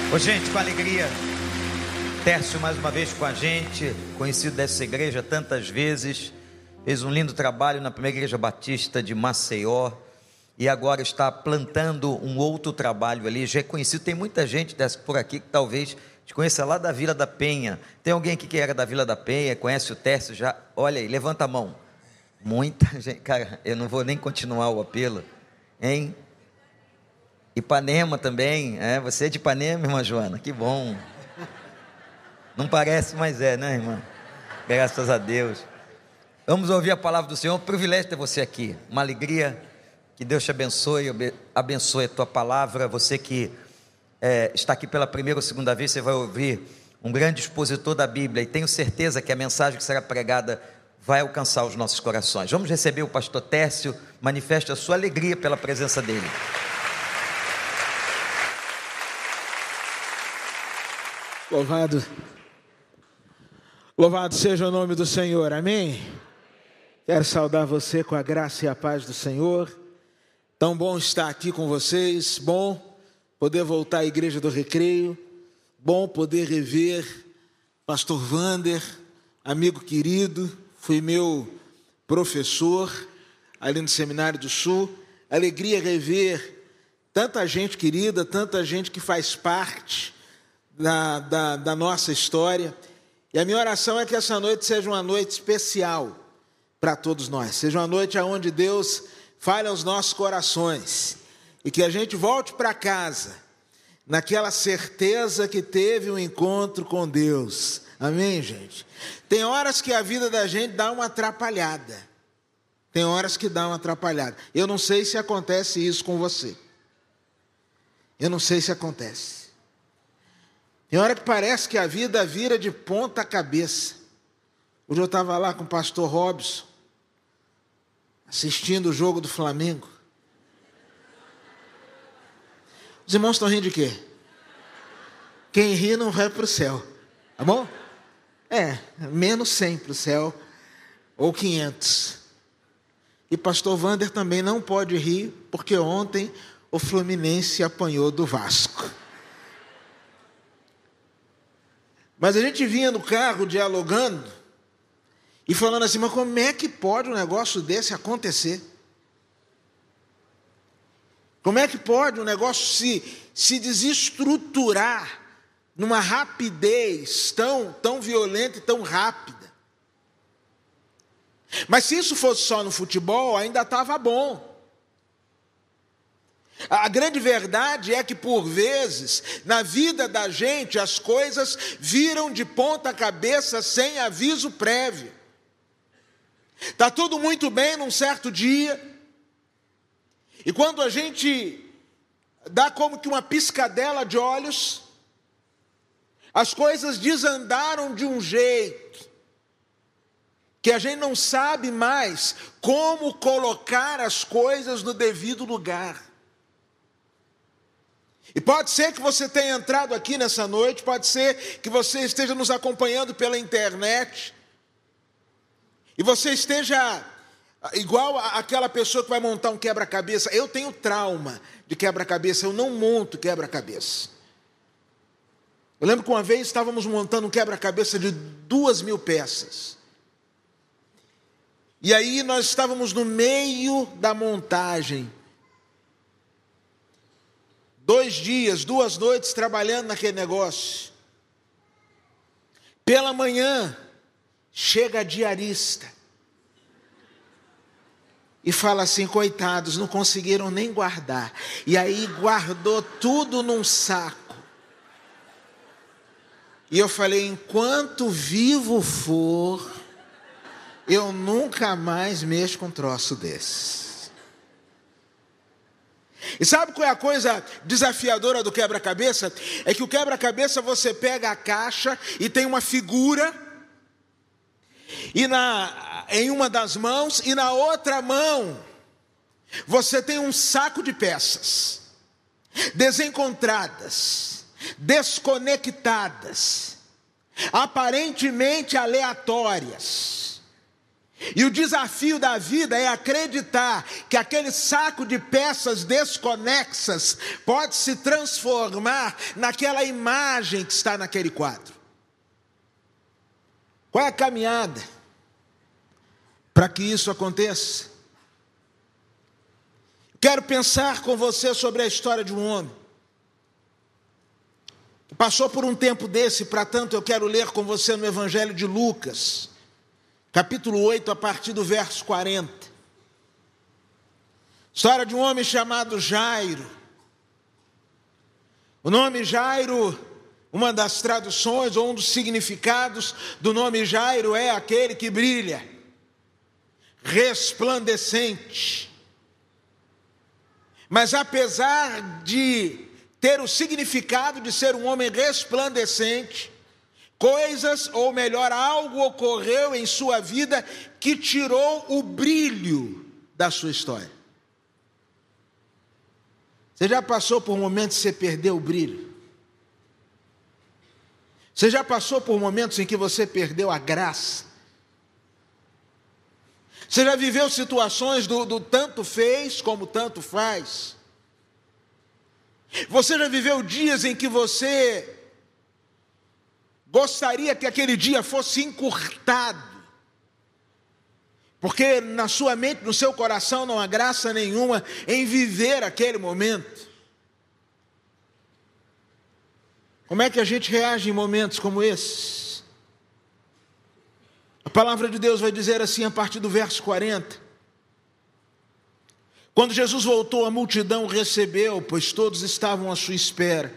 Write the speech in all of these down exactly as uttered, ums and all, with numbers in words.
Ô, gente, com alegria, Tércio mais uma vez com a gente, conhecido dessa igreja tantas vezes, fez um lindo trabalho na primeira igreja batista de Maceió, e agora está plantando um outro trabalho ali, já é conhecido, tem muita gente dessa por aqui que talvez te conheça lá da Vila da Penha. Tem alguém aqui que era da Vila da Penha, conhece o Tércio já? Olha aí, levanta a mão. Muita gente, cara, eu não vou nem continuar o apelo, hein? Ipanema também, é, você é de Ipanema, irmã Joana, que bom. Não parece, mas é, né, irmã? Graças a Deus. Vamos ouvir a palavra do Senhor, privilégio ter você aqui, uma alegria, que Deus te abençoe, abençoe a tua palavra. Você que é, está aqui pela primeira ou segunda vez, você vai ouvir um grande expositor da Bíblia, e tenho certeza que a mensagem que será pregada vai alcançar os nossos corações. Vamos receber o pastor Tércio, manifeste a sua alegria pela presença dele. Louvado, louvado seja o nome do Senhor, amém? Quero saudar você com a graça e a paz do Senhor. Tão bom estar aqui com vocês, bom poder voltar à Igreja do Recreio, bom poder rever pastor Wander, amigo querido, foi meu professor ali no Seminário do Sul. Alegria rever tanta gente querida, tanta gente que faz parte Da, da, da nossa história, e a minha oração é que essa noite seja uma noite especial para todos nós, seja uma noite onde Deus fale aos nossos corações, e que a gente volte para casa, naquela certeza que teve um encontro com Deus, amém, gente? Tem horas que a vida da gente dá uma atrapalhada, tem horas que dá uma atrapalhada, eu não sei se acontece isso com você, eu não sei se acontece. Tem hora que parece que a vida vira de ponta cabeça. Hoje eu estava lá com o pastor Robson, assistindo o jogo do Flamengo. Os irmãos estão rindo de quê? Quem ri não vai para o céu, tá bom? É, menos cem para o céu, ou quinhentos. E pastor Wander também não pode rir, porque ontem o Fluminense apanhou do Vasco. Mas a gente vinha no carro dialogando e falando assim, mas como é que pode um negócio desse acontecer? Como é que pode um negócio se, se desestruturar numa rapidez tão, tão violenta e tão rápida? Mas se isso fosse só no futebol, ainda estava bom. A grande verdade é que, por vezes, na vida da gente, as coisas viram de ponta cabeça sem aviso prévio. Está tudo muito bem num certo dia, e quando a gente dá como que uma piscadela de olhos, as coisas desandaram de um jeito que a gente não sabe mais como colocar as coisas no devido lugar. E pode ser que você tenha entrado aqui nessa noite, pode ser que você esteja nos acompanhando pela internet, e você esteja igual àquela pessoa que vai montar um quebra-cabeça. Eu tenho trauma de quebra-cabeça, eu não monto quebra-cabeça. Eu lembro que uma vez estávamos montando um quebra-cabeça de duas mil peças. E aí nós estávamos no meio da montagem. Dois dias, duas noites trabalhando naquele negócio. Pela manhã, chega a diarista e fala assim, coitados, não conseguiram nem guardar. E aí guardou tudo num saco. E eu falei, enquanto vivo for, eu nunca mais mexo com um troço desse. E sabe qual é a coisa desafiadora do quebra-cabeça? É que o quebra-cabeça você pega a caixa e tem uma figura, e na, em uma das mãos, e na outra mão você tem um saco de peças desencontradas, desconectadas, aparentemente aleatórias. E o desafio da vida é acreditar que aquele saco de peças desconexas pode se transformar naquela imagem que está naquele quadro. Qual é a caminhada para que isso aconteça? Quero pensar com você sobre a história de um homem que passou por um tempo desse. Para tanto, eu quero ler com você no Evangelho de Lucas, capítulo oito, a partir do verso quarenta. História de um homem chamado Jairo. O nome Jairo, uma das traduções ou um dos significados do nome Jairo é aquele que brilha, resplandecente. Mas apesar de ter o significado de ser um homem resplandecente, coisas, ou melhor, algo ocorreu em sua vida que tirou o brilho da sua história. Você já passou por momentos que você perdeu o brilho? Você já passou por momentos em que você perdeu a graça? Você já viveu situações do, do tanto fez como tanto faz? Você já viveu dias em que você gostaria que aquele dia fosse encurtado, porque na sua mente, no seu coração não há graça nenhuma em viver aquele momento? Como é que a gente reage em momentos como esses? A palavra de Deus vai dizer assim a partir do verso quarenta. Quando Jesus voltou, a multidão o recebeu, pois todos estavam à sua espera.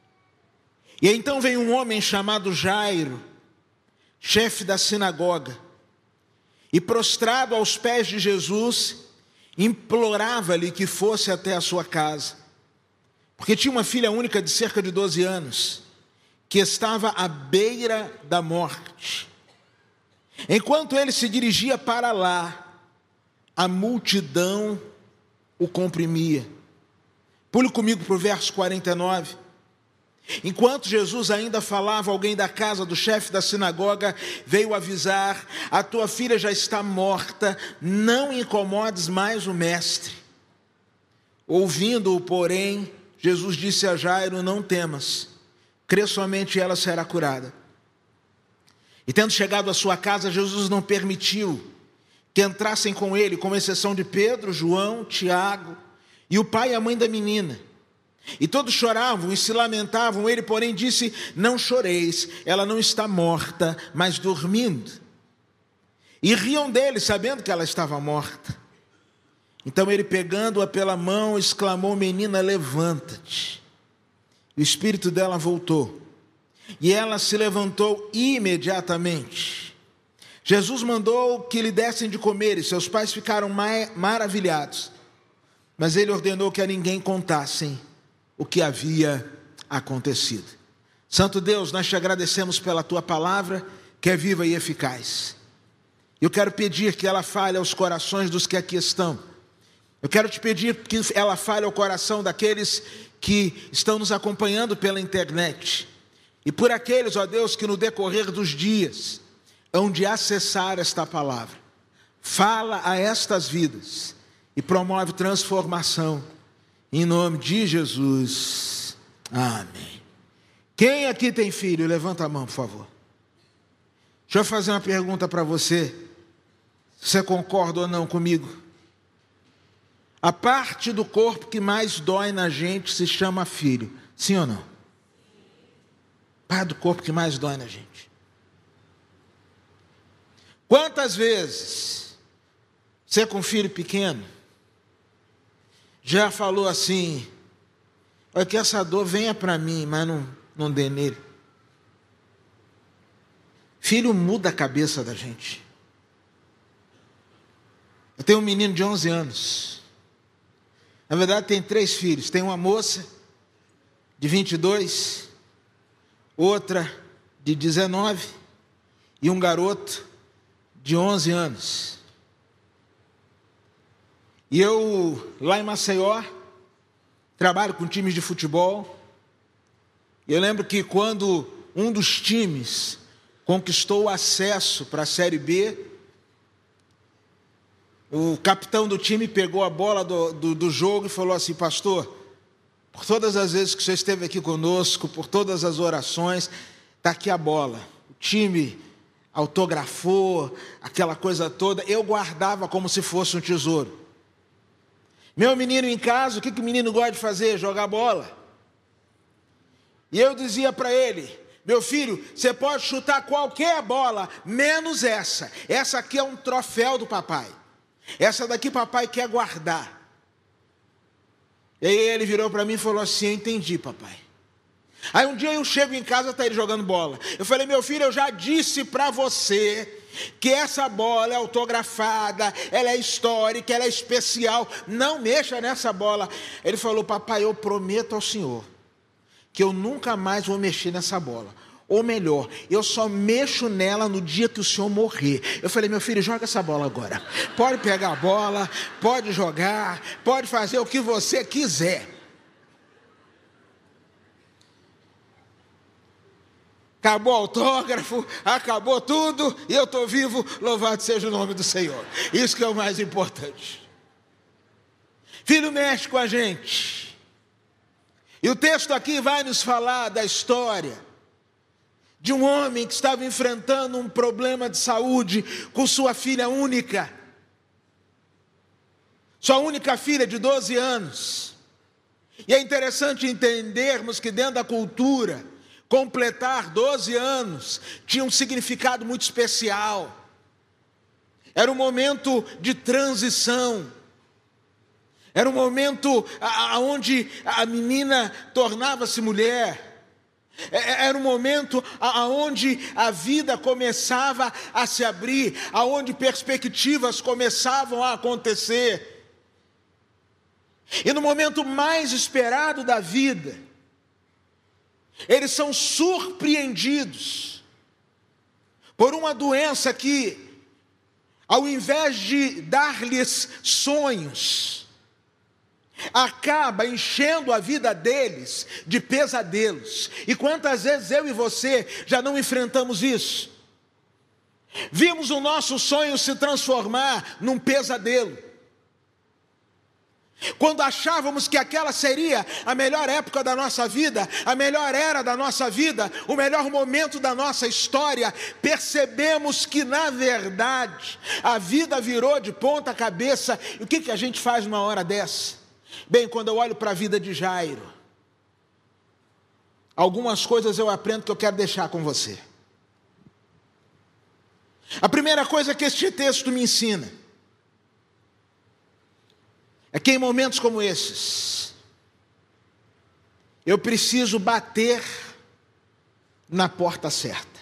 E então veio um homem chamado Jairo, chefe da sinagoga, e prostrado aos pés de Jesus, implorava-lhe que fosse até a sua casa, porque tinha uma filha única de cerca de doze anos, que estava à beira da morte. Enquanto ele se dirigia para lá, a multidão o comprimia. Pule comigo para o verso quarenta e nove. Enquanto Jesus ainda falava, alguém da casa do chefe da sinagoga veio avisar: a tua filha já está morta, não incomodes mais o mestre. Ouvindo-o, porém, Jesus disse a Jairo: não temas, crê somente e ela será curada. E tendo chegado à sua casa, Jesus não permitiu que entrassem com ele, com exceção de Pedro, João, Tiago e o pai e a mãe da menina. E todos choravam e se lamentavam. Ele, porém, disse: não choreis, ela não está morta, mas dormindo. E riam dele, sabendo que ela estava morta. Então ele, pegando-a pela mão, exclamou: menina, levanta-te. O espírito dela voltou, e ela se levantou imediatamente. Jesus mandou que lhe dessem de comer, e seus pais ficaram maravilhados. Mas ele ordenou que a ninguém contassem o que havia acontecido. Santo Deus, nós te agradecemos pela tua palavra, que é viva e eficaz. Eu quero pedir que ela fale aos corações dos que aqui estão. Eu quero te pedir que ela fale ao coração daqueles que estão nos acompanhando pela internet. E por aqueles, ó Deus, que no decorrer dos dias hão de acessar esta palavra. Fala a estas vidas e promove transformação. Em nome de Jesus. Amém. Quem aqui tem filho? Levanta a mão, por favor. Deixa eu fazer uma pergunta para você. Você concorda ou não comigo? A parte do corpo que mais dói na gente se chama filho. Sim ou não? Parte do corpo que mais dói na gente. Quantas vezes você com filho pequeno já falou assim: olha, que essa dor venha para mim, mas não, não dê nele. Filho muda a cabeça da gente. Eu tenho um menino de onze anos. Na verdade tem três filhos. Tem uma moça de vinte e dois, outra de dezenove e um garoto de onze anos. E eu, lá em Maceió, trabalho com times de futebol. E eu lembro que quando um dos times conquistou o acesso para a Série B, O capitão do time pegou a bola do, do, do jogo e falou assim: pastor, por todas as vezes que o senhor esteve aqui conosco, por todas as orações, está aqui a bola. O time autografou, aquela coisa toda, eu guardava como se fosse um tesouro. Meu menino em casa, o que, que o menino gosta de fazer? Jogar bola. E eu dizia para ele: meu filho, você pode chutar qualquer bola, menos essa. Essa aqui é um troféu do papai. Essa daqui papai quer guardar. E aí ele virou para mim e falou assim: eu entendi, papai. Aí um dia eu chego em casa, está ele jogando bola. Eu falei: meu filho, eu já disse para você que essa bola é autografada, ela é histórica, ela é especial. Não mexa nessa bola. Ele falou: papai, eu prometo ao senhor que eu nunca mais vou mexer nessa bola. Ou melhor, eu só mexo nela no dia que o senhor morrer. Eu falei: meu filho, joga essa bola agora. Pode pegar a bola, pode jogar, pode fazer o que você quiser. Acabou o autógrafo, acabou tudo, e eu estou vivo, louvado seja o nome do Senhor. Isso que é o mais importante. Filho mexe com a gente. E o texto aqui vai nos falar da história de um homem que estava enfrentando um problema de saúde com sua filha única. Sua única filha de doze anos. E é interessante entendermos que dentro da cultura, completar doze anos tinha um significado muito especial. Era um momento de transição. Era um momento onde a menina tornava-se mulher. Era um momento onde a vida começava a se abrir, onde perspectivas começavam a acontecer. E no momento mais esperado da vida, eles são surpreendidos por uma doença que, ao invés de dar-lhes sonhos, acaba enchendo a vida deles de pesadelos. E quantas vezes eu e você já não enfrentamos isso? Vimos o nosso sonho se transformar num pesadelo. Quando achávamos que aquela seria a melhor época da nossa vida, a melhor era da nossa vida, o melhor momento da nossa história, percebemos que, na verdade, a vida virou de ponta cabeça. E o que, que a gente faz numa hora dessa? Bem, quando eu olho para a vida de Jairo, algumas coisas eu aprendo que eu quero deixar com você. A primeira coisa que este texto me ensina é que em momentos como esses, eu preciso bater na porta certa.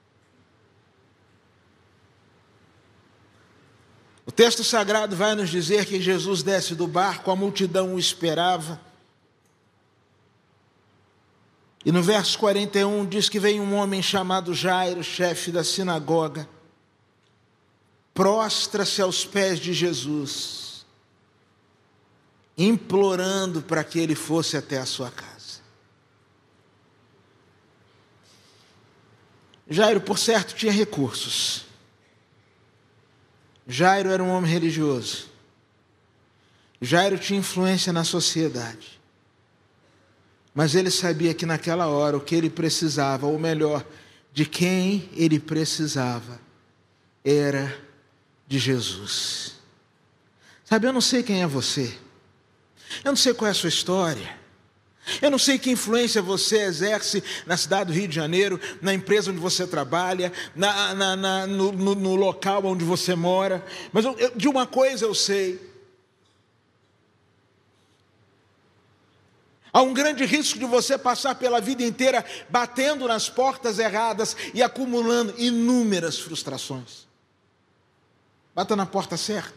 O texto sagrado vai nos dizer que Jesus desce do barco, a multidão o esperava. E no verso quarenta e um diz que vem um homem chamado Jairo, chefe da sinagoga, prostra-se aos pés de Jesus, implorando para que ele fosse até a sua casa. Jairo, por certo, tinha recursos. Jairo era um homem religioso. Jairo tinha influência na sociedade. Mas ele sabia que naquela hora o que ele precisava, ou melhor, de quem ele precisava, era de Jesus. Sabe, eu não sei quem é você. Eu não sei qual é a sua história. Eu não sei que influência você exerce na cidade do Rio de Janeiro, na empresa onde você trabalha, na, na, na, no, no, no local onde você mora. Mas eu, eu, de uma coisa eu sei. Há um grande risco de você passar pela vida inteira batendo nas portas erradas e acumulando inúmeras frustrações. Bata na porta certa.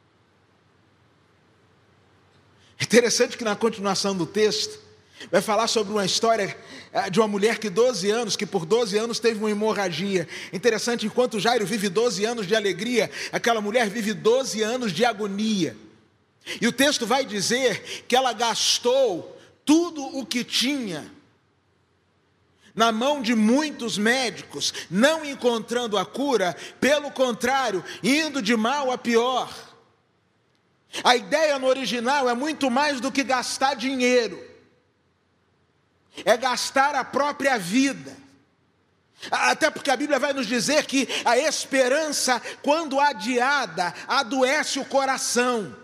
É interessante que na continuação do texto vai falar sobre uma história de uma mulher que doze anos, que por doze anos teve uma hemorragia. Interessante, enquanto Jairo vive doze anos de alegria, aquela mulher vive doze anos de agonia. E o texto vai dizer que ela gastou tudo o que tinha na mão de muitos médicos, não encontrando a cura, pelo contrário, indo de mal a pior. A ideia no original é muito mais do que gastar dinheiro. É gastar a própria vida. Até porque a Bíblia vai nos dizer que a esperança, quando adiada, adoece o coração.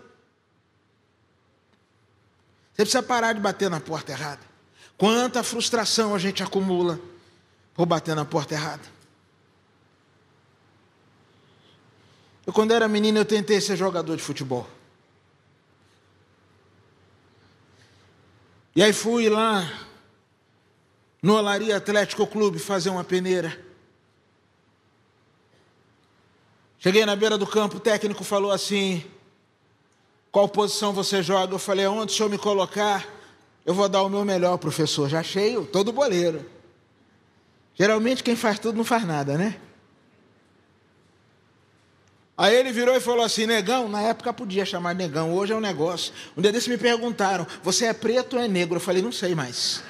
Você precisa parar de bater na porta errada. Quanta frustração a gente acumula por bater na porta errada. Eu, quando era menino, eu tentei ser jogador de futebol. E aí fui lá no Olaria Atlético Clube fazer uma peneira. Cheguei na beira do campo, o técnico falou assim: qual posição você joga? Eu falei: onde o senhor me colocar, eu vou dar o meu melhor, professor. Já cheio, todo boleiro. Geralmente quem faz tudo não faz nada, né? Aí ele virou e falou assim: negão, na época podia chamar negão, hoje é um negócio. Um dia desses me perguntaram: você é preto ou é negro? Eu falei: não sei mais.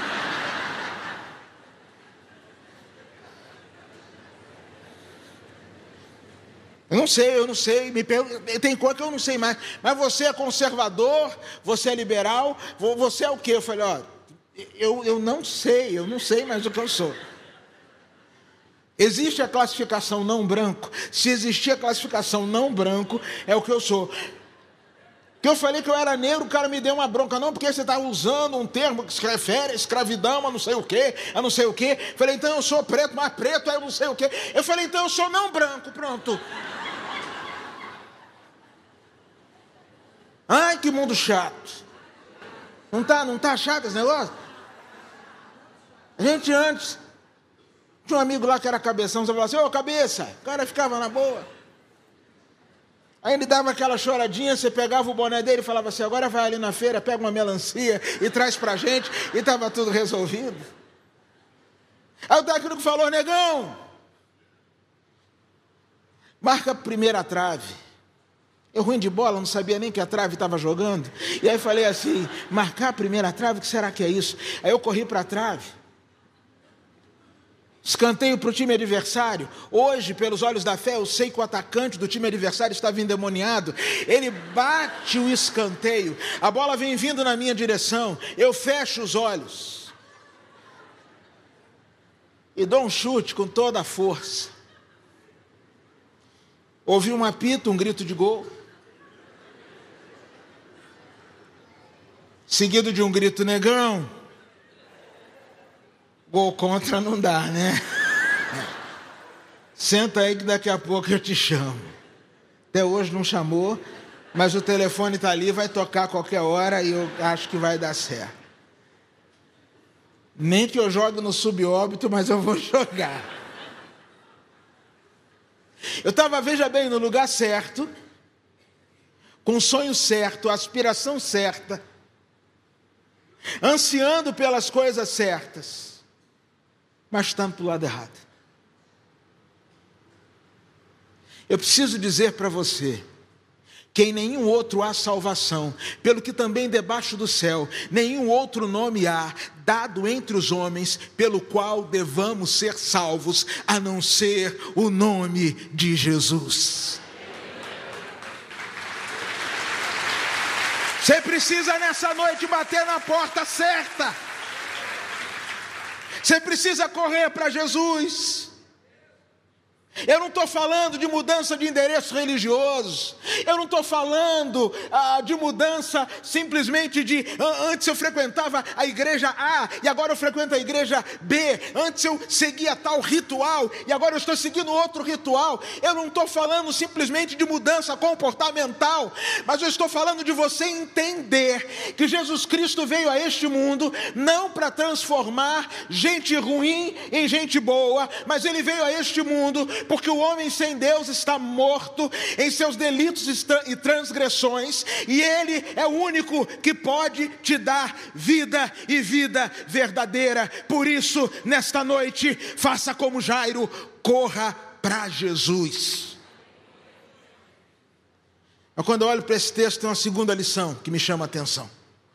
Eu não sei, eu não sei, me pergun- tem coisa que eu não sei mais. Mas você é conservador, você é liberal, você é o quê? Eu falei: ó, eu, eu não sei, eu não sei mais o que eu sou. Existe a classificação não branco. Se existir a classificação não branco, é o que eu sou. Que eu falei que eu era negro, o cara me deu uma bronca. Não, porque você está usando um termo que se refere à escravidão, a não sei o quê, a não sei o quê. Eu falei: então eu sou preto, mas preto é eu não sei o quê. Eu falei: então eu sou não branco, pronto. Ai, que mundo chato. Não tá, não tá chato esse negócio? A gente antes tinha um amigo lá que era cabeção, você falava assim: ô cabeça, o cara ficava na boa. Aí ele dava aquela choradinha, você pegava o boné dele e falava assim: agora vai ali na feira, pega uma melancia e traz pra gente, e estava tudo resolvido. Aí o técnico falou: negão, marca a primeira trave. Eu, ruim de bola, não sabia nem que a trave estava jogando. E aí falei assim: marcar a primeira trave, o que será que é isso? Aí eu corri para a trave. Escanteio para o time adversário. Hoje, pelos olhos da fé, eu sei que o atacante do time adversário estava endemoniado. Ele bate o escanteio. A bola vem vindo na minha direção. Eu fecho os olhos e dou um chute com toda a força. Ouvi um apito, um grito de gol. Seguido de um grito: negão. Gol contra não dá, né? Senta aí que daqui a pouco eu te chamo. Até hoje não chamou, mas o telefone está ali, vai tocar a qualquer hora e eu acho que vai dar certo. Nem que eu jogue no subóbito, mas eu vou jogar. Eu estava, veja bem, no lugar certo, com o sonho certo, a aspiração certa, ansiando pelas coisas certas, mas estando para o lado errado. Eu preciso dizer para você que em nenhum outro há salvação, pelo que também debaixo do céu nenhum outro nome há dado entre os homens pelo qual devamos ser salvos, a não ser o nome de Jesus. Você precisa nessa noite bater na porta certa. Você precisa correr para Jesus. Eu não estou falando de mudança de endereço religioso. Eu não estou falando ah, de mudança simplesmente de... Antes eu frequentava a igreja A e agora eu frequento a igreja B. Antes eu seguia tal ritual e agora eu estou seguindo outro ritual. Eu não estou falando simplesmente de mudança comportamental, mas eu estou falando de você entender que Jesus Cristo veio a este mundo não para transformar gente ruim em gente boa, mas Ele veio a este mundo porque o homem sem Deus está morto em seus delitos e transgressões, e Ele é o único que pode te dar vida e vida verdadeira. Por isso, nesta noite, faça como Jairo, corra para Jesus. Mas quando eu olho para esse texto, tem uma segunda lição que me chama a atenção.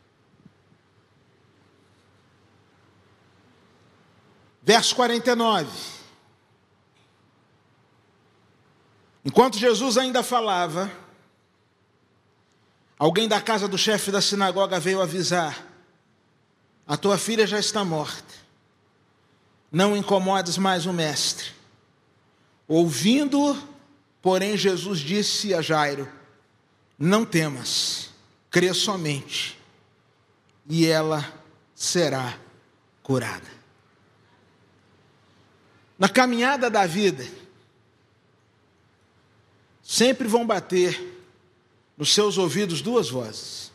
Verso quarenta e nove. Enquanto Jesus ainda falava, Alguém da casa do chefe da sinagoga veio avisar: a tua filha já está morta, não incomodes mais o mestre. Ouvindo, porém, Jesus disse a Jairo: não temas, crê somente, e ela será curada. Na caminhada da vida, sempre vão bater nos seus ouvidos duas vozes: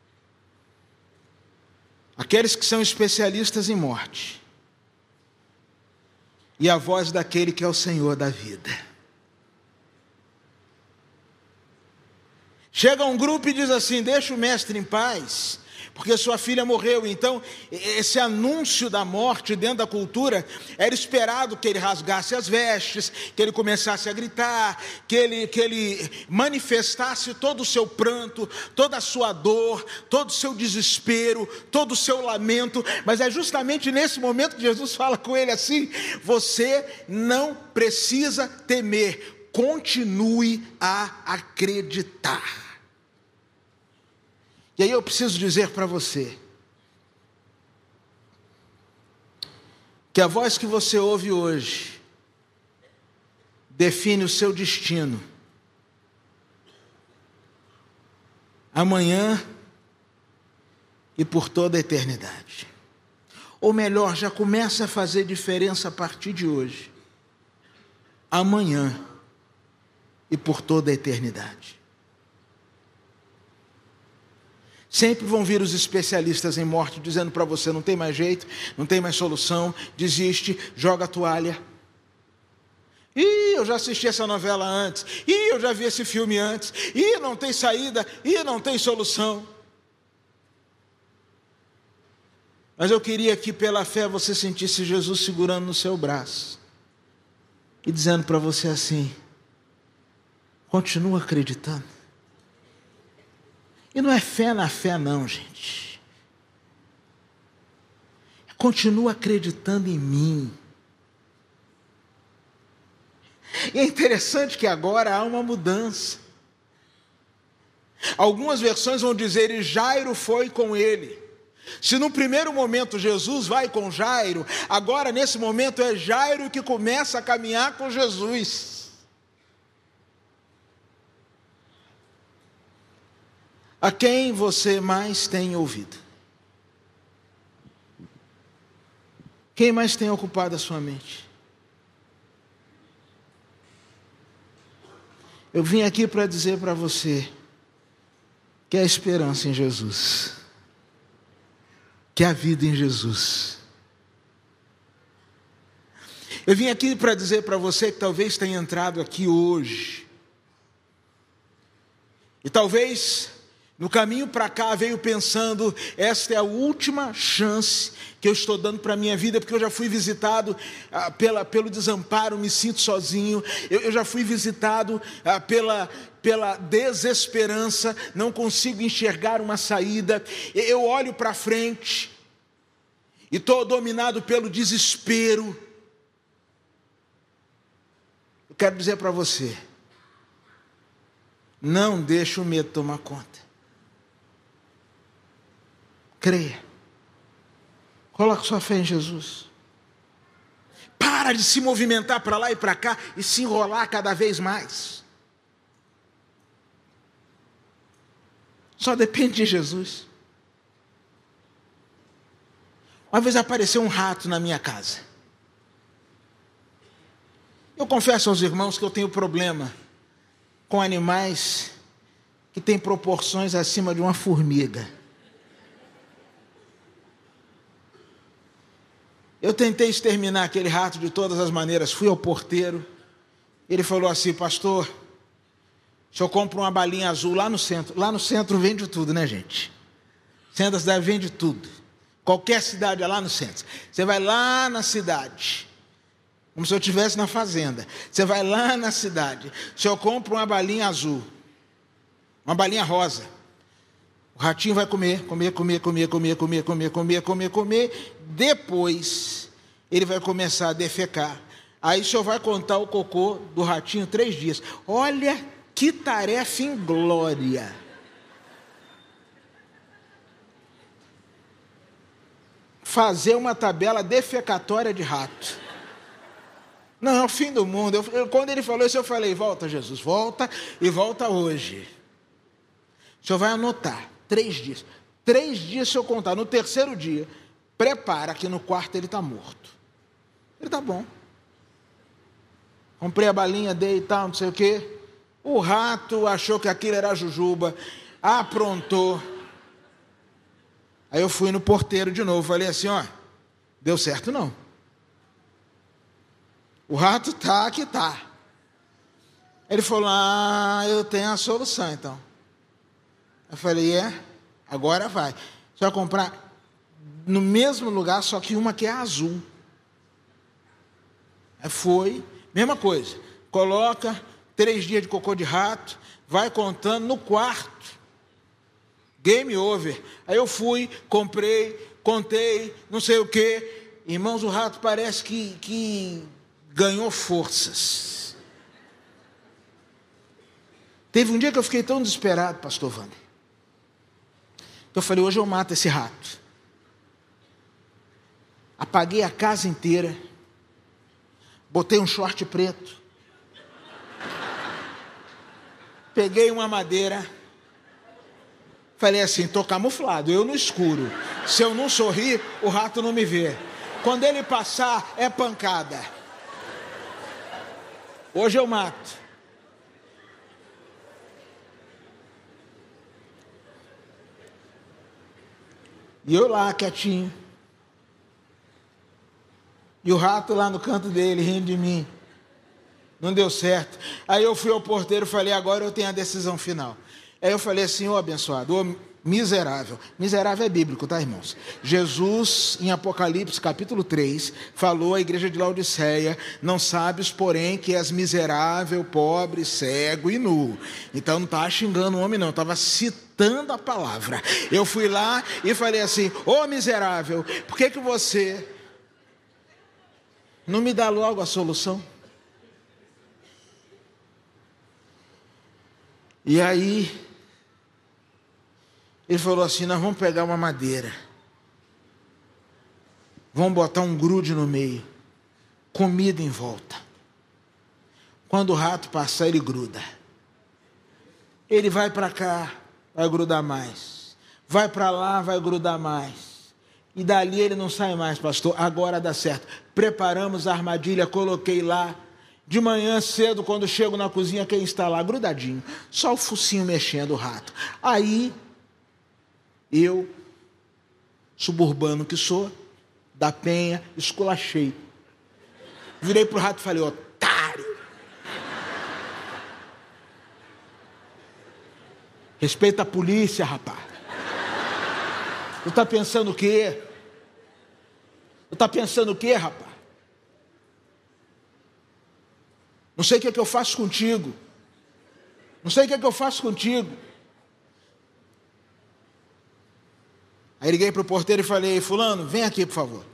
aqueles que são especialistas em morte, e a voz daquele que é o Senhor da vida. Chega um grupo e diz assim: deixa o mestre em paz, porque sua filha morreu. Então, esse anúncio da morte dentro da cultura, era esperado que ele rasgasse as vestes, que ele começasse a gritar, que ele, que ele manifestasse todo o seu pranto, toda a sua dor, todo o seu desespero, todo o seu lamento. Mas é justamente nesse momento que Jesus fala com ele assim: você não precisa temer, continue a acreditar. E aí eu preciso dizer para você que a voz que você ouve hoje define o seu destino amanhã e por toda a eternidade. Ou melhor, já começa a fazer diferença a partir de hoje, amanhã e por toda a eternidade. Sempre vão vir os especialistas em morte dizendo para você: não tem mais jeito, não tem mais solução, desiste, joga a toalha. Ih, eu já assisti essa novela antes. Ih, eu já vi esse filme antes. Ih, não tem saída. Ih, não tem solução. Mas eu queria que pela fé você sentisse Jesus segurando no seu braço e dizendo para você assim: continua acreditando. E não é fé na fé não, gente. Continua acreditando em mim. E é interessante que agora há uma mudança. Algumas versões vão dizer: e Jairo foi com ele. Se no primeiro momento Jesus vai com Jairo, agora nesse momento é Jairo que começa a caminhar com Jesus. A quem você mais tem ouvido? Quem mais tem ocupado a sua mente? Eu vim aqui para dizer para você que há esperança em Jesus, que há vida em Jesus. Eu vim aqui para dizer para você que talvez tenha entrado aqui hoje, e talvez no caminho para cá veio pensando: esta é a última chance que eu estou dando para a minha vida, porque eu já fui visitado ah, pela, pelo desamparo, me sinto sozinho, eu, eu já fui visitado ah, pela, pela desesperança, não consigo enxergar uma saída, eu olho para frente e estou dominado pelo desespero. Eu quero dizer para você: não deixe o medo tomar conta. Creia. Coloque sua fé em Jesus. Para de se movimentar para lá e para cá e se enrolar cada vez mais. Só depende de Jesus. Uma vez apareceu um rato na minha casa. Eu confesso aos irmãos que eu tenho problema com animais que têm proporções acima de uma formiga. Eu tentei exterminar aquele rato de todas as maneiras, fui ao porteiro, ele falou assim: pastor, o senhor compra uma balinha azul lá no centro, lá no centro vende tudo, né, gente? Centro da cidade vende tudo, qualquer cidade é lá no centro. Você vai lá na cidade, como se eu estivesse na fazenda, você vai lá na cidade, o senhor compra uma balinha azul, uma balinha rosa, o ratinho vai comer, comer, comer, comer, comer, comer, comer, comer, comer, comer. Depois ele vai começar a defecar. Aí o senhor vai contar o cocô do ratinho três dias. Olha que tarefa inglória. fazer uma tabela defecatória de rato. Não, é o fim do mundo. Eu, eu, quando ele falou isso, eu falei, volta, Jesus, volta e volta hoje. O senhor vai anotar, três dias. Três dias, se eu contar, no terceiro dia, prepara que no quarto ele está morto. Ele está bom. Comprei a balinha dele e tal, não sei o quê. O rato achou que aquilo era jujuba, aprontou. Aí eu fui no porteiro de novo, falei assim, ó, deu certo não. O rato tá que tá. Ele falou, ah, eu tenho a solução então. Eu falei, é, agora vai. Você vai comprar no mesmo lugar, só que uma que é azul. Aí foi, mesma coisa, coloca três dias de cocô de rato, vai contando no quarto. Game over. Aí eu fui, comprei, contei, não sei o quê. Irmãos, o rato parece que, que ganhou forças. Teve um dia que eu fiquei tão desesperado, pastor Wander, que eu falei, hoje eu mato esse rato. Apaguei a casa inteira, botei um short preto, peguei uma madeira, falei assim, estou camuflado, eu no escuro. Se eu não sorrir, o rato não me vê. Quando ele passar, é pancada. Hoje eu mato. E eu lá, quietinho. E o rato lá no canto dele, rindo de mim. Não deu certo. Aí eu fui ao porteiro e falei, agora eu tenho a decisão final. Aí eu falei assim, ô abençoado, ô miserável. Miserável é bíblico, tá, irmãos? Jesus, em Apocalipse, capítulo três, falou à igreja de Laodiceia, não sabes, porém, que és miserável, pobre, cego e nu. Então não estava xingando o homem, não, estava citando a palavra. Eu fui lá e falei assim, ô miserável, por que que você não me dá logo a solução? E aí ele falou assim, nós vamos pegar uma madeira, vamos botar um grude no meio, comida em volta. Quando o rato passar, ele gruda. Ele vai para cá, vai grudar mais. Vai para lá, vai grudar mais. E dali ele não sai mais, pastor. Agora dá certo. Preparamos a armadilha, coloquei lá. De manhã cedo, quando chego na cozinha, quem está lá? Grudadinho. Só o focinho mexendo, o rato. Aí, eu, suburbano que sou, da Penha, esculachei. Virei pro rato e falei, otário. Respeita a polícia, rapaz. Tu tá pensando o quê? Tu tá pensando o quê, rapaz? Não sei o que é que eu faço contigo. Não sei o que é que eu faço contigo. Aí liguei para o porteiro e falei, fulano, vem aqui, por favor.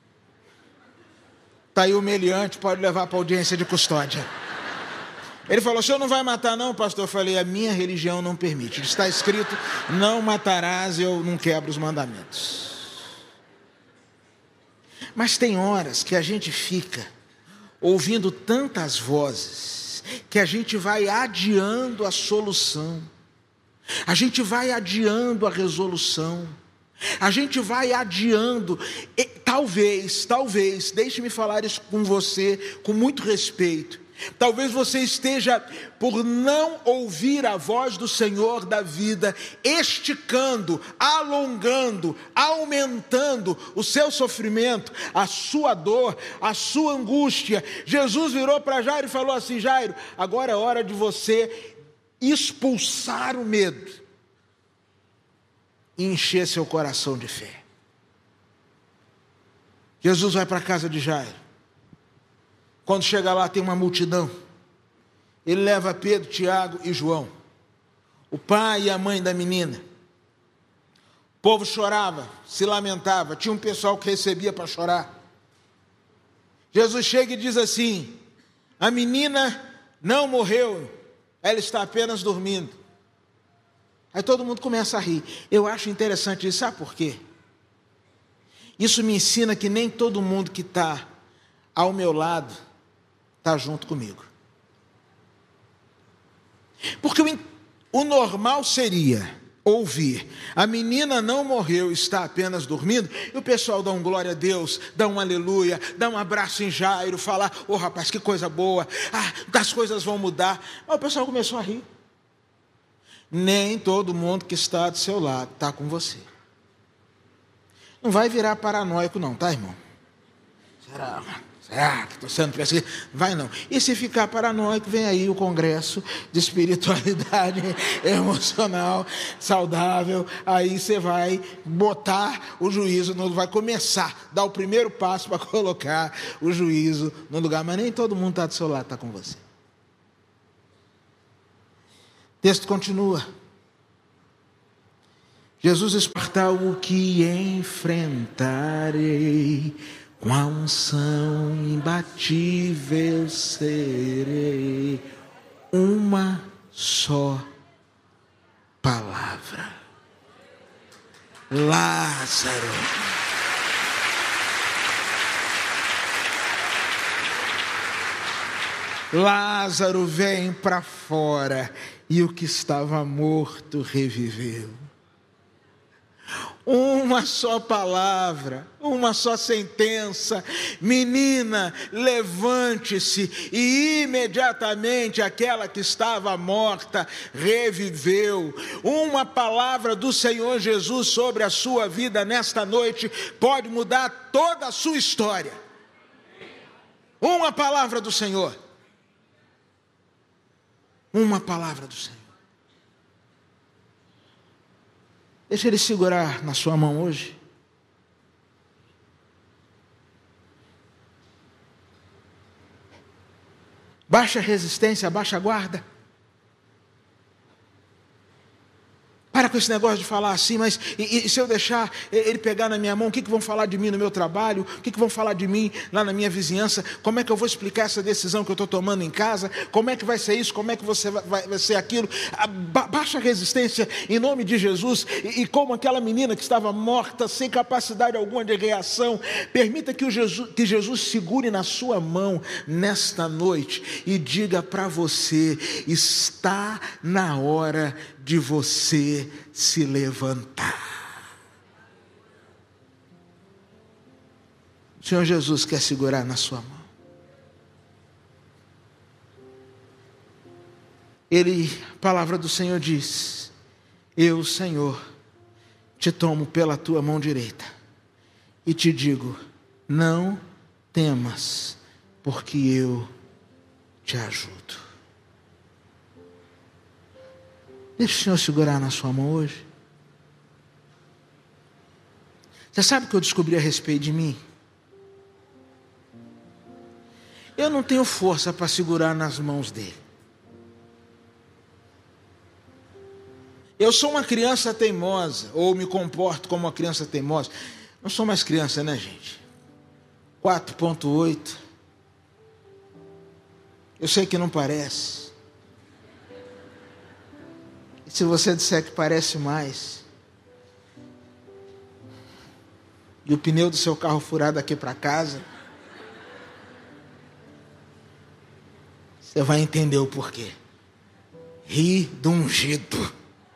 Está aí o meliante, pode levar para a audiência de custódia. Ele falou, o senhor não vai matar não, pastor? Eu falei, a minha religião não permite. Está escrito, não matarás, eu não quebro os mandamentos. Mas tem horas que a gente fica ouvindo tantas vozes, que a gente vai adiando a solução. A gente vai adiando a resolução. A gente vai adiando, e, talvez, talvez, deixe-me falar isso com você, com muito respeito, talvez você esteja, por não ouvir a voz do Senhor da vida, esticando, alongando, aumentando o seu sofrimento, a sua dor, a sua angústia. Jesus virou para Jairo e falou assim, Jairo, agora é hora de você expulsar o medo e encher seu coração de fé. Jesus vai para a casa de Jairo. Quando chega lá tem uma multidão. Ele leva Pedro, Tiago e João, o pai e a mãe da menina. O povo chorava, se lamentava, tinha um pessoal que recebia para chorar. Jesus chega e diz assim, a menina não morreu, ela está apenas dormindo. Aí todo mundo começa a rir. Eu acho interessante isso, sabe por quê? Isso me ensina que nem todo mundo que está ao meu lado está junto comigo. Porque o, o normal seria ouvir: a menina não morreu, está apenas dormindo, e o pessoal dá um glória a Deus, dá um aleluia, dá um abraço em Jairo, falar: ô rapaz, que coisa boa, ah, as coisas vão mudar. Mas o pessoal começou a rir. Nem todo mundo que está do seu lado está com você. Não vai virar paranoico não, tá, irmão? Será? Será que estou sendo perseguido? Vai não. E se ficar paranoico, vem aí o congresso de espiritualidade emocional saudável. Aí você vai botar o juízo, no, vai começar, dar o primeiro passo para colocar o juízo no lugar. Mas nem todo mundo está do seu lado, está com você. O texto continua. Jesus exporta: o que enfrentarei, com a unção imbatível serei. Uma só palavra. Lázaro. Lázaro, vem para fora. E o que estava morto reviveu. Uma só palavra, uma só sentença: menina, levante-se. E imediatamente aquela que estava morta reviveu. Uma palavra do Senhor Jesus sobre a sua vida nesta noite pode mudar toda a sua história. Uma palavra do Senhor. Uma palavra do Senhor. Deixa Ele segurar na sua mão hoje. Baixa a resistência, baixa a guarda. Para com esse negócio de falar assim: mas e, e se eu deixar ele pegar na minha mão, o que, que vão falar de mim no meu trabalho? O que, que vão falar de mim lá na minha vizinhança? Como é que eu vou explicar essa decisão que eu estou tomando em casa? Como é que vai ser isso? Como é que você vai, vai, vai ser aquilo? Ba- baixa a resistência em nome de Jesus. E, e como aquela menina que estava morta, sem capacidade alguma de reação, permita que, o Jesus, que Jesus segure na sua mão nesta noite e diga para você: está na hora de você se levantar. O Senhor Jesus quer segurar na sua mão. Ele, a palavra do Senhor diz: eu, Senhor, te tomo pela tua mão direita e te digo: não temas, porque eu te ajudo. Deixa o Senhor segurar na sua mão hoje. Você sabe o que eu descobri a respeito de mim? Eu não tenho força para segurar nas mãos dele. Eu sou uma criança teimosa, ou me comporto como uma criança teimosa. Não sou mais criança, né, gente? quatro ponto oito. Eu sei que não parece. Se você disser que parece mais, e o pneu do seu carro furado aqui para casa, você vai entender o porquê. Ri do ungido.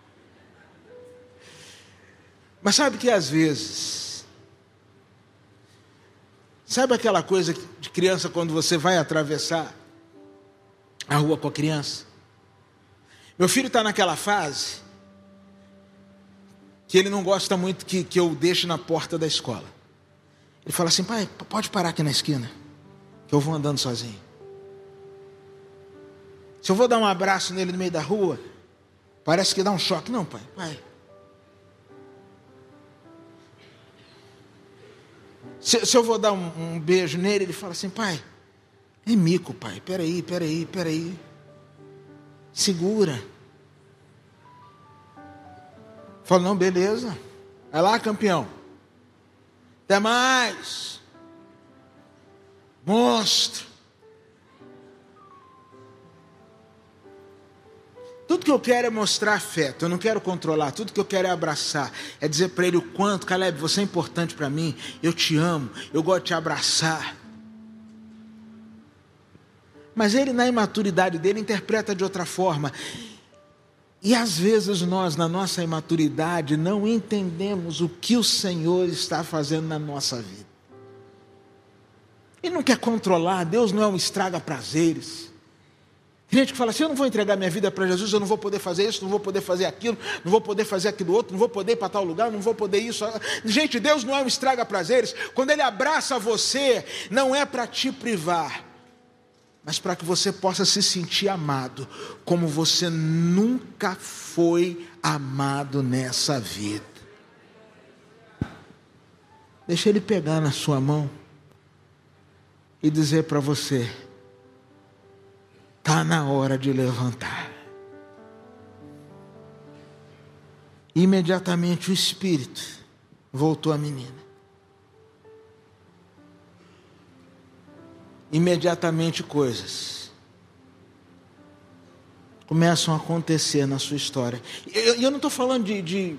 Mas sabe que às vezes, sabe aquela coisa de criança quando você vai atravessar a rua com a criança? Meu filho está naquela fase que ele não gosta muito que, que eu deixe na porta da escola. Ele fala assim: pai, pode parar aqui na esquina, que eu vou andando sozinho. Se eu vou dar um abraço nele no meio da rua, parece que dá um choque. Não, pai, pai. Se, se eu vou dar um, um beijo nele, ele fala assim: pai, é mico, pai, peraí, peraí, peraí. Segura. Fala: não, beleza. Vai lá, campeão. Até mais. Monstro. Tudo que eu quero é mostrar afeto, eu não quero controlar, tudo que eu quero é abraçar, é dizer para ele o quanto, Caleb, você é importante para mim, eu te amo, eu gosto de te abraçar. Mas ele, na imaturidade dele, interpreta de outra forma. E às vezes nós, na nossa imaturidade, não entendemos o que o Senhor está fazendo na nossa vida. Ele não quer controlar, Deus não é um estraga-prazeres. Tem gente que fala assim, eu não vou entregar minha vida para Jesus, eu não vou poder fazer isso, não vou poder fazer aquilo, não vou poder fazer aquilo outro, não vou poder ir para tal lugar, não vou poder isso. Gente, Deus não é um estraga-prazeres. Quando Ele abraça você, não é para te privar, mas para que você possa se sentir amado, como você nunca foi amado nessa vida. Deixa Ele pegar na sua mão e dizer para você, está na hora de levantar. Imediatamente o espírito voltou à menina. Imediatamente coisas começam a acontecer na sua história. E eu, eu não estou falando de, de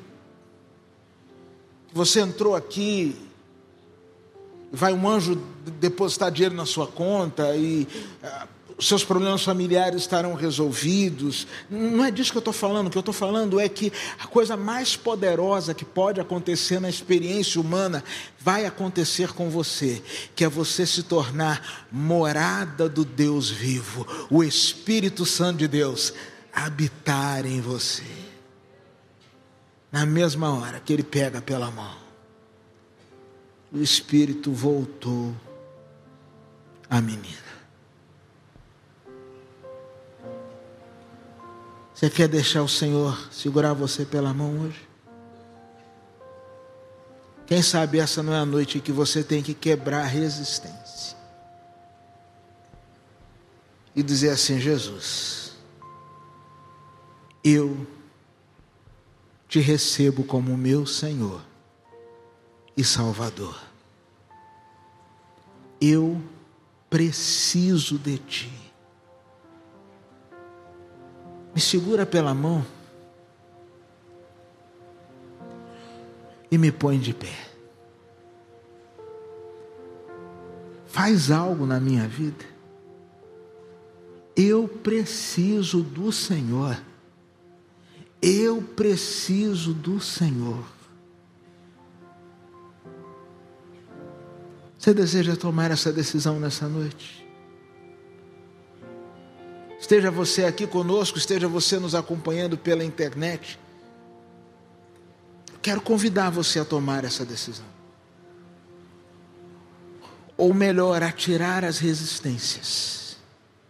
você entrou aqui, vai um anjo depositar dinheiro na sua conta e uh, os seus problemas familiares estarão resolvidos. Não é disso que eu estou falando. O que eu estou falando é que a coisa mais poderosa que pode acontecer na experiência humana vai acontecer com você, que é você se tornar morada do Deus vivo, o Espírito Santo de Deus habitar em você. Na mesma hora que ele pega pela mão, o Espírito voltou à menina. Você quer deixar o Senhor segurar você pela mão hoje? Quem sabe essa não é a noite que você tem que quebrar a resistência e dizer assim, Jesus, eu te recebo como meu Senhor e Salvador. Eu preciso de Ti. Me segura pela mão e me põe de pé. Faz algo na minha vida. Eu preciso do Senhor. Eu preciso do Senhor. Você deseja tomar essa decisão nessa noite? Esteja você aqui conosco, esteja você nos acompanhando pela internet. Quero convidar você a tomar essa decisão. Ou melhor, a tirar as resistências.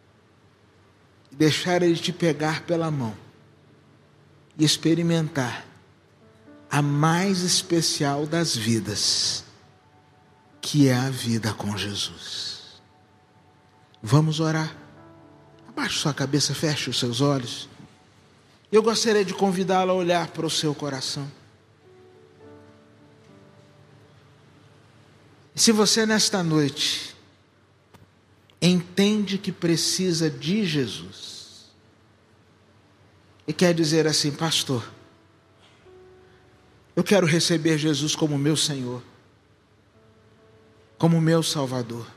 Deixar Ele te pegar pela mão. E experimentar a mais especial das vidas, que é a vida com Jesus. Vamos orar. Abaixe sua cabeça, feche os seus olhos. Eu gostaria de convidá-lo a olhar para o seu coração. E se você nesta noite entende que precisa de Jesus e quer dizer assim, pastor, eu quero receber Jesus como meu Senhor, como meu Salvador.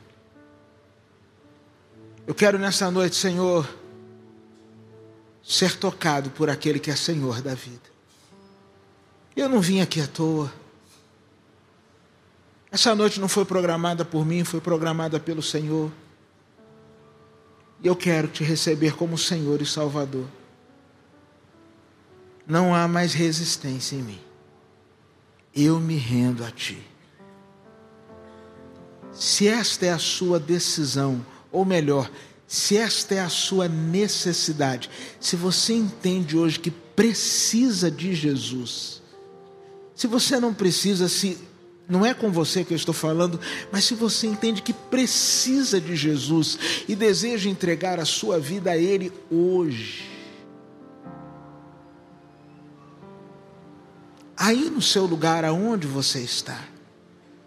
Eu quero nessa noite, Senhor, ser tocado por aquele que é Senhor da vida. Eu não vim aqui à toa. Essa noite não foi programada por mim, foi programada pelo Senhor. E eu quero te receber como Senhor e Salvador. Não há mais resistência em mim. Eu me rendo a Ti. Se esta é a sua decisão, ou melhor, se esta é a sua necessidade, se você entende hoje que precisa de Jesus, se você não precisa, se não é com você que eu estou falando, mas se você entende que precisa de Jesus e deseja entregar a sua vida a Ele hoje, aí no seu lugar, aonde você está,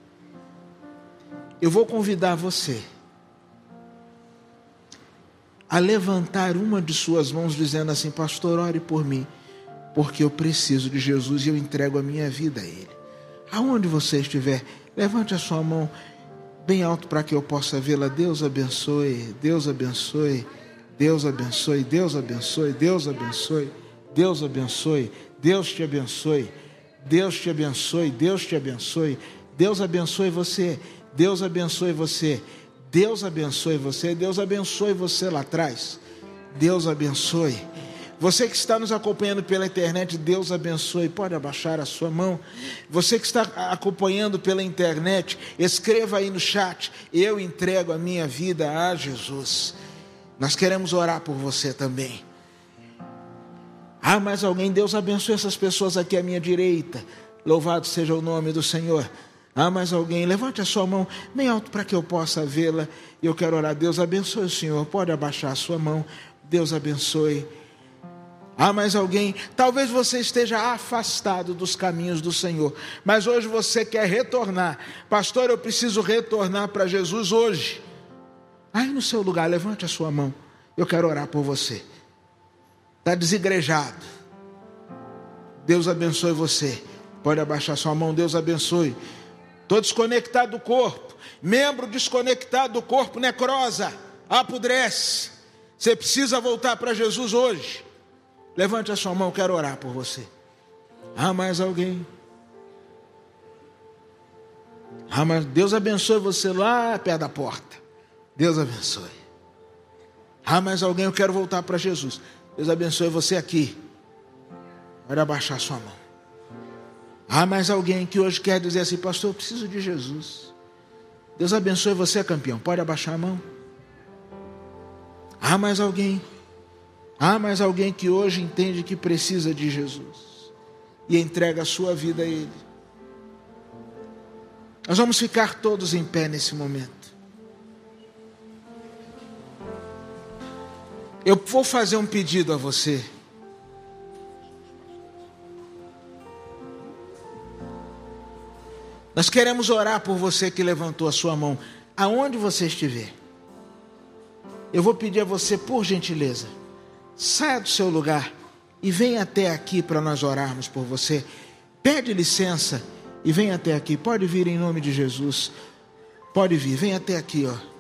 eu vou convidar você a levantar uma de suas mãos dizendo assim: pastor, ore por mim, porque eu preciso de Jesus e eu entrego a minha vida a Ele. Aonde você estiver, levante a sua mão bem alto para que eu possa vê-la. Deus abençoe, Deus abençoe, Deus abençoe, Deus abençoe, Deus abençoe, Deus abençoe, Deus te abençoe, Deus te abençoe, Deus te abençoe, Deus abençoe você, Deus abençoe você, Deus abençoe você, Deus abençoe você lá atrás, Deus abençoe. Você que está nos acompanhando pela internet, Deus abençoe. Pode abaixar a sua mão. Você que está acompanhando pela internet, escreva aí no chat: eu entrego a minha vida a Jesus. Nós queremos orar por você também. Ah, mais alguém? Deus abençoe essas pessoas aqui à minha direita. Louvado seja o nome do Senhor. Ah, mais alguém? Levante a sua mão bem alto para que eu possa vê-la. Eu quero orar. Deus abençoe o Senhor. Pode abaixar a sua mão. Deus abençoe. Ah, mais alguém? Talvez você esteja afastado dos caminhos do Senhor, mas hoje você quer retornar. Pastor, eu preciso retornar para Jesus hoje. Aí no seu lugar, levante a sua mão. Eu quero orar por você. Está desigrejado. Deus abençoe você. Pode abaixar sua mão. Deus abençoe. Estou desconectado do corpo. Membro desconectado do corpo, necrosa, apodrece. Você precisa voltar para Jesus hoje. Levante a sua mão, quero orar por você. Ah, mais alguém? Ah, mas Deus abençoe você lá perto da porta. Deus abençoe. Ah, mais alguém? Eu quero voltar para Jesus. Deus abençoe você aqui. Pode abaixar a sua mão. Ah, mais alguém que hoje quer dizer assim: pastor, eu preciso de Jesus. Deus abençoe você, campeão. Pode abaixar a mão. Ah, mais alguém? Há mais alguém que hoje entende que precisa de Jesus e entrega a sua vida a Ele. Nós vamos ficar todos em pé nesse momento. Eu vou fazer um pedido a você. Nós queremos orar por você que levantou a sua mão, aonde você estiver. Eu vou pedir a você, por gentileza, saia do seu lugar e venha até aqui para nós orarmos por você. Pede licença e venha até aqui. Pode vir em nome de Jesus. Pode vir, venha até aqui, ó.